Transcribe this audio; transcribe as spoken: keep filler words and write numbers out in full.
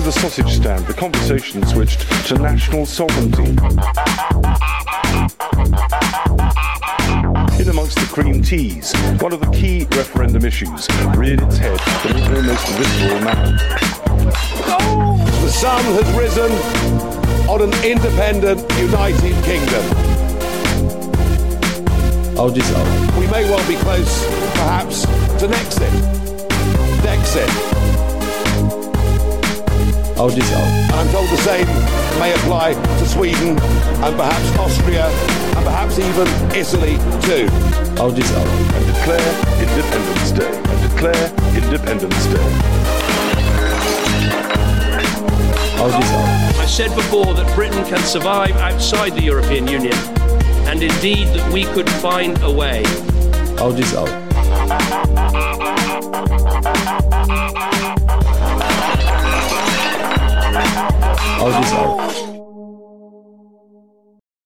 the sausage stand, the conversation switched to national sovereignty. In amongst the cream teas, one of the key referendum issues reared its head in an almost visceral manner. The sun has risen on an independent United Kingdom. I'll dissolve. We may well be close, perhaps, to Nexit. Nexit. I'll dissolve. And I'm told the same may apply to Sweden and perhaps Austria and perhaps even Italy too. I'll dissolve. And declare Independence Day. And declare Independence Day. I'll dissolve. I said before that Britain can survive outside the European Union, and indeed that we could find a way. I'll dissolve. I'll dissolve.